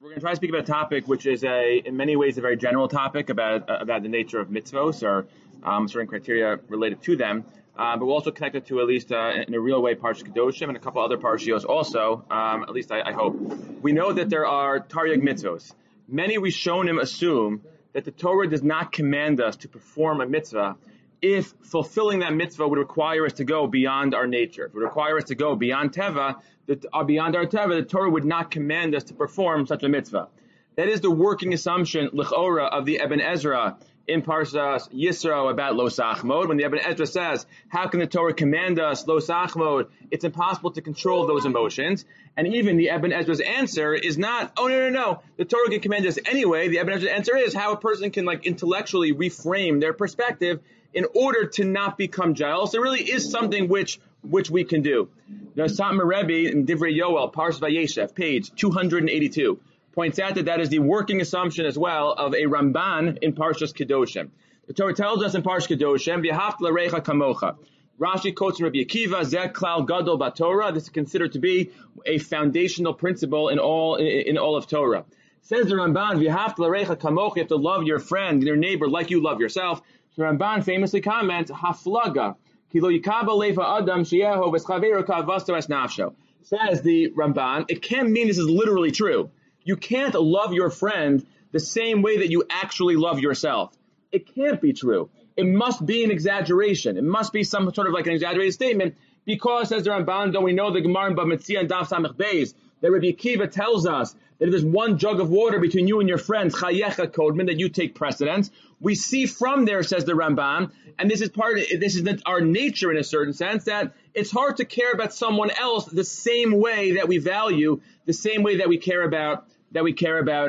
We're going to try to speak about a topic which is in many ways, a very general topic about the nature of mitzvos or certain criteria related to them. But we'll also connect it to at least in a real way Parshas Kedoshim and a couple other parshios also. At least I hope. We know that there are Taryag mitzvos. Many Rishonim assume that the Torah does not command us to perform a mitzvah if fulfilling that mitzvah would require us to go beyond our nature. If it would require us to go beyond Teva, beyond our Teva, the Torah would not command us to perform such a mitzvah. That is the working assumption, l'chora, of the Ibn Ezra in Parshas Yisro about lo sachmod. When the Ibn Ezra says, how can the Torah command us lo sachmod? It's impossible to control those emotions. And even the Ibn Ezra's answer is not, oh, no. The Torah can command us anyway. The Ibn Ezra's answer is how a person can intellectually reframe their perspective in order to not become jealous. There really is something which we can do. Now, Satmar Rebbe in Divrei Yoel, Parshas Vayeshev, page 282, points out that is the working assumption as well of a Ramban in Parshas Kedoshim. The Torah tells us in Parshas Kedoshim, V'ahavta l'recha kamocha. Rashi quotes from Rabbi Akiva, Zeh klal gadol b'Torah. This is considered to be a foundational principle in all of Torah. Says the Ramban, V'ahavta l'recha kamocha. You have to love your friend, your neighbor, like you love yourself. So Ramban famously comments, Haflaga, kilo yikaba leva adam sheyeho v'schaveru kavasto es nafsho. Says the Ramban, it can't mean this is literally true. You can't love your friend the same way that you actually love yourself. It can't be true. It must be an exaggeration. It must be some sort of an exaggerated statement, because, says the Ramban, don't we know the Gemara in Bava Metzia and Daf Samech Beis, that Rabbi Akiva tells us that if there's one jug of water between you and your friends, chayecha kodmin, that you take precedence. We see from there, says the Ramban, and this is our nature in a certain sense, that it's hard to care about someone else the same way that we value, the same way that we can't care about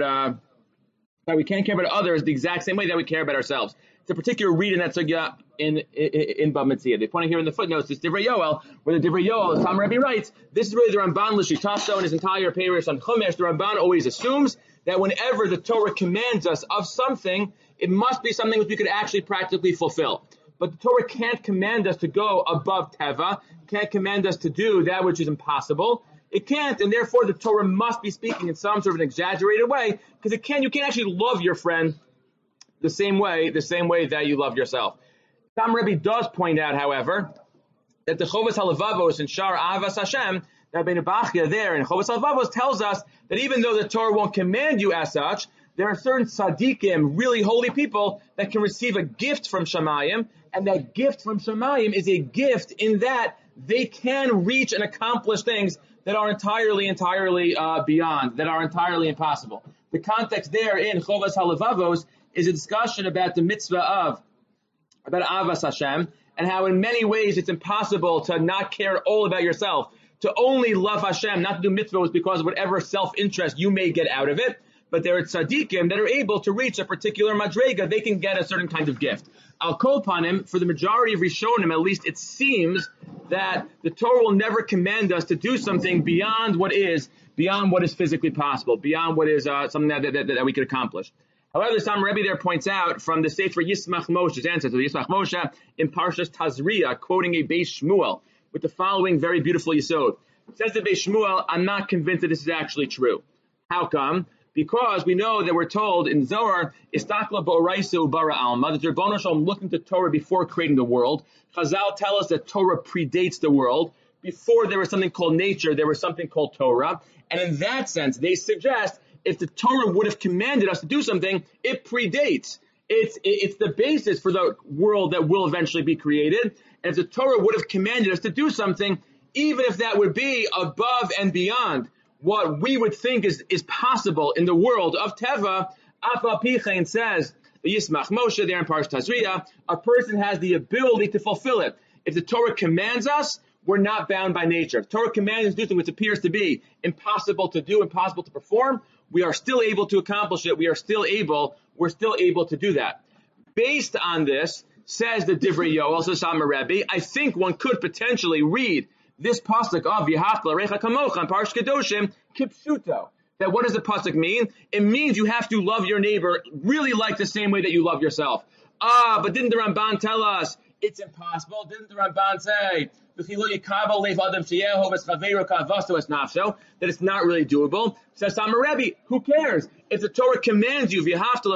others the exact same way that we care about ourselves. It's a particular read in that sugya in Bava Metzia. They point here in the footnotes, this Divrei Yoel, where the Divrei Yoel, as Tam Rebbe writes, this is really the Ramban L'Shitaso in his entire Peirush on Chumash. The Ramban always assumes that whenever the Torah commands us of something, it must be something which we could actually practically fulfill. But the Torah can't command us to go above Teva, can't command us to do that which is impossible. It can't, and therefore the Torah must be speaking in some sort of an exaggerated way, because you can't actually love your friend the same way that you love yourself. Tam Rebbe does point out, however, that the Chovas HaLevavos in Shar Avas Hashem, that Rabbeinu Bachya there in Chovas HaLevavos tells us that even though the Torah won't command you as such, there are certain tzaddikim, really holy people, that can receive a gift from Shamayim, and that gift from Shamayim is a gift in that they can reach and accomplish things that are entirely beyond, that are entirely impossible. The context there in Chovas HaLevavos is a discussion about the mitzvah about Avas Hashem, and how in many ways it's impossible to not care all about yourself, to only love Hashem, not to do mitzvahs because of whatever self-interest you may get out of it. But there are tzaddikim that are able to reach a particular madrega. They can get a certain kind of gift. Al kol panim, for the majority of Rishonim, at least it seems that the Torah will never command us to do something beyond what is physically possible, beyond what is something that we could accomplish. However, the Satmar Rebbe there points out from the Sefer Yismach Moshe's ancestor, Yismach Moshe, in Parshas Tazria, quoting a Beis Shmuel, with the following very beautiful yisod. Says the Beis Shmuel, I'm not convinced that this is actually true. How come? Because we know that we're told in Zohar, Istakla ba'oraisa ubara alma, that Rebbeinu Shalom looked into Torah before creating the world. Chazal tell us that Torah predates the world. Before there was something called nature, there was something called Torah. And in that sense, they suggest if the Torah would have commanded us to do something, it predates. It's the basis for the world that will eventually be created. And if the Torah would have commanded us to do something, even if that would be above and beyond what we would think is possible in the world of Teva, Apa Pichain says, the Yismach Moshe there in Parshas Tazria, a person has the ability to fulfill it. If the Torah commands us, we're not bound by nature. If Torah commands us to do something which appears to be impossible to do, impossible to perform, we are still able to accomplish it. We're still able to do that. Based on this, says the Divrei Yoel, also Satmar Rebbe, I think one could potentially read this pasuk of V'ahavta l'recha kamocha in Parshas Kedoshim kipshuto. That what does the pasuk mean? It means you have to love your neighbor really like the same way that you love yourself. But didn't the Ramban tell us it's impossible. Didn't the Ramban say that it's not really doable? Says Samar Rebbe, who cares? If the Torah commands you,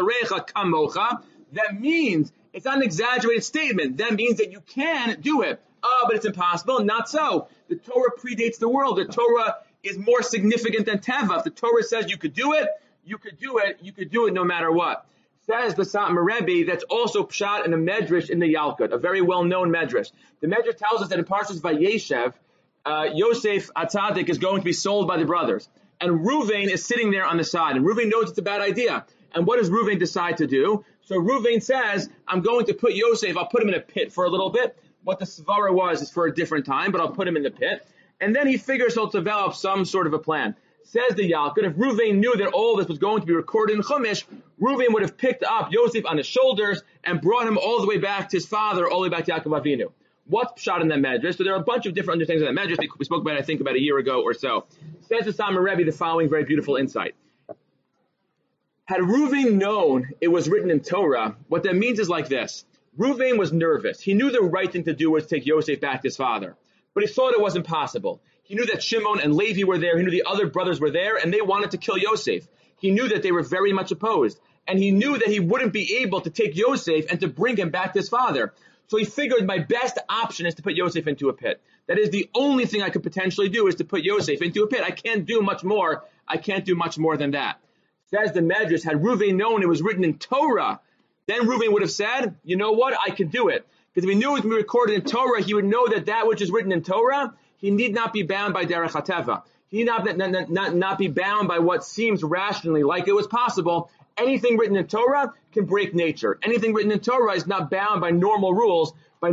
that means it's not an exaggerated statement. That means that you can do it. Oh, but it's impossible. Not so. The Torah predates the world. The Torah is more significant than Teva. If the Torah says you could do it, you could do it. You could do it no matter what. Says the Satmar Rebbe, that's also pshat in a medrash in the Yalkut, a very well-known medrash. The medrash tells us that in Parshas Vayeshev, Yosef Atzadik is going to be sold by the brothers. And Ruvain is sitting there on the side. And Ruvain knows it's a bad idea. And what does Ruvain decide to do? So Ruvain says, I'm going to put Yosef, I'll put him in a pit for a little bit. What the svara was is for a different time, but I'll put him in the pit. And then he figures he'll develop some sort of a plan. Says the Yalkut, if Ruvain knew that all this was going to be recorded in Chumash, Ruvain would have picked up Yosef on his shoulders and brought him all the way back to his father, all the way back to Yaakov Avinu. What's pshat in that medrash? So there are a bunch of different understandings of that medrash. We spoke about it, I think, about a year ago or so. Says the Samar Rebbe the following very beautiful insight. Had Ruvain known it was written in Torah, what that means is like this. Ruvain was nervous. He knew the right thing to do was take Yosef back to his father. But he thought it wasn't possible. He knew that Shimon and Levi were there. He knew the other brothers were there, and they wanted to kill Yosef. He knew that they were very much opposed. And he knew that he wouldn't be able to take Yosef and to bring him back to his father. So he figured my best option is to put Yosef into a pit. That is the only thing I could potentially do is to put Yosef into a pit. I can't do much more. I can't do much more than that. Says the Medrash, had Ruvain known it was written in Torah, then Ruvain would have said, you know what, I can do it. Because if he knew it was going to be recorded in Torah, he would know that that which is written in Torah, he need not be bound by Derech HaTeva. He need not be bound by what seems rationally like it was possible. Anything written in Torah can break nature. Anything written in Torah is not bound by normal rules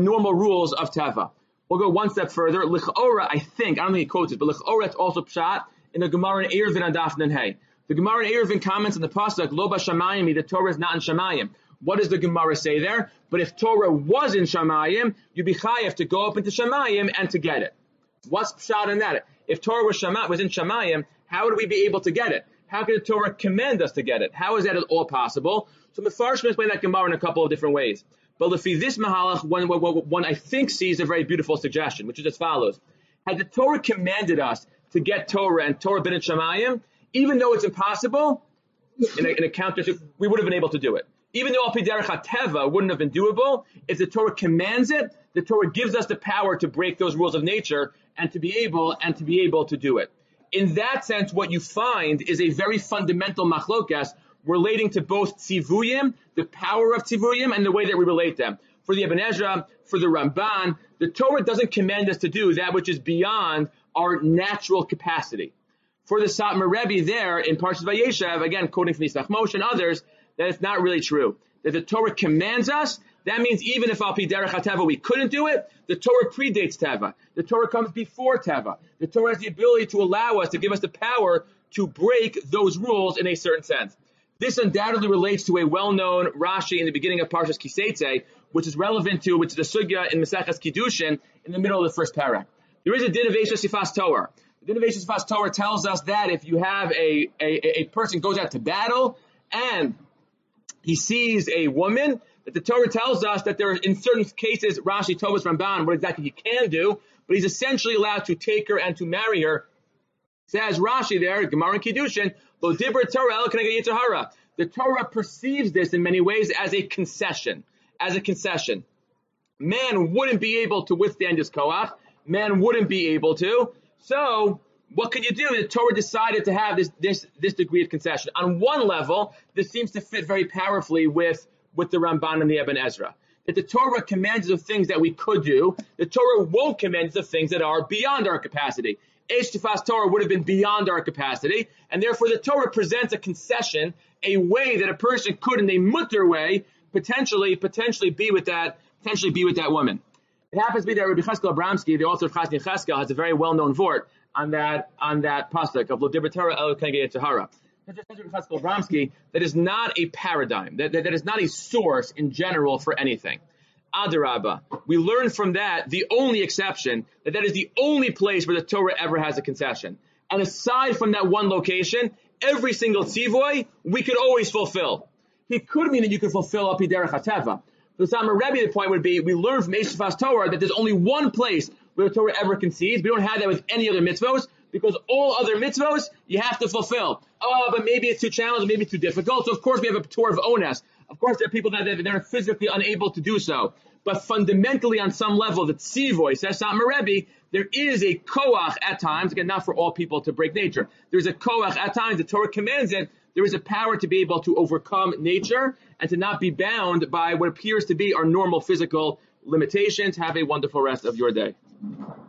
of Teva. We'll go one step further. L'ch'ora, I don't think he quotes it, but l'ch'ora it's also pshat in the Gemara in Eruvin on Daf Nun Hey. The Gemara in Eruvin comments on the pasuk, Lo b'shamayim, the Torah is not in Shamayim. What does the Gemara say there? But if Torah was in Shamayim, you'd be chayav to go up into Shamayim and to get it. What's pshat in that? If Torah was in Shamayim, how would we be able to get it? How could the Torah command us to get it? How is that at all possible? So Mefarshim explain that Gemara in a couple of different ways. But if this Mahalach, one I think sees a very beautiful suggestion, which is as follows. Had the Torah commanded us to get Torah and Torah been in Shamayim, even though it's impossible, in a counter, we would have been able to do it. Even though Al Pi Derech HaTeva wouldn't have been doable, if the Torah commands it, the Torah gives us the power to break those rules of nature and to be able to do it. In that sense, what you find is a very fundamental machlokas relating to both tzivuyim, the power of tzivuyim, and the way that we relate them. For the Ibn Ezra, for the Ramban, the Torah doesn't command us to do that which is beyond our natural capacity. For the Satmar Rebbe there in Parshas Vayeshev, again quoting from Yisach Moshe and others, that it's not really true. That the Torah commands us, that means even if Al Pi Derech HaTeva we couldn't do it, the Torah predates Teva. The Torah comes before Teva. The Torah has the ability to allow us, to give us the power to break those rules in a certain sense. This undoubtedly relates to a well-known Rashi in the beginning of Parshas Kiseitze, which is relevant to, which is the sugya in Maseches Kiddushin in the middle of the first parak. There is a din of Eishes Sifas Torah. The din of Eishes Sifas Torah tells us that if you have a person goes out to battle and he sees a woman, that the Torah tells us that there are, in certain cases, Rashi, Tovas, Ramban, what exactly he can do, but he's essentially allowed to take her and to marry her. Says Rashi there, Gemara and Kiddushin, Lo Dibra Torah El Keneged Yetzer Hara. The Torah perceives this in many ways as a concession. Man wouldn't be able to withstand his koach. Man wouldn't be able to. So, what could you do? The Torah decided to have this degree of concession. On one level, this seems to fit very powerfully with the Ramban and the Ibn Ezra. That the Torah commands of things that we could do, the Torah won't command of things that are beyond our capacity. Eish Tifas Torah would have been beyond our capacity, and therefore the Torah presents a concession, a way that a person could, in a mutter way, potentially be with that woman. It happens to be that Rabbi Cheskel Abramsky, the author of Chasni Cheskel, has a very well-known vort on that pasuk of Lo Dibra Torah El Keneged Yetzer Hara. Cheskel Abramsky, that is not a paradigm, that is not a source in general for anything. Adarabba. We learn from that the only exception, that is the only place where the Torah ever has a concession. And aside from that one location, every single tzivoy we could always fulfill. It could mean that you could fulfill Al Pi Derech HaTeva. For the Satmar Rebbe, the point would be, we learn from Eishafas Torah that there's only one place where the Torah ever concedes. We don't have that with any other mitzvos, because all other mitzvos you have to fulfill. Oh, but maybe it's too challenging, maybe too difficult. So of course we have a Torah of Ones. Of course there are people that they're physically unable to do so. But fundamentally on some level, the tzivoy, says Satmar Rebbe, there is a koach at times, again, not for all people to break nature. There's a koach at times, the Torah commands it, there is a power to be able to overcome nature and to not be bound by what appears to be our normal physical limitations. Have a wonderful rest of your day.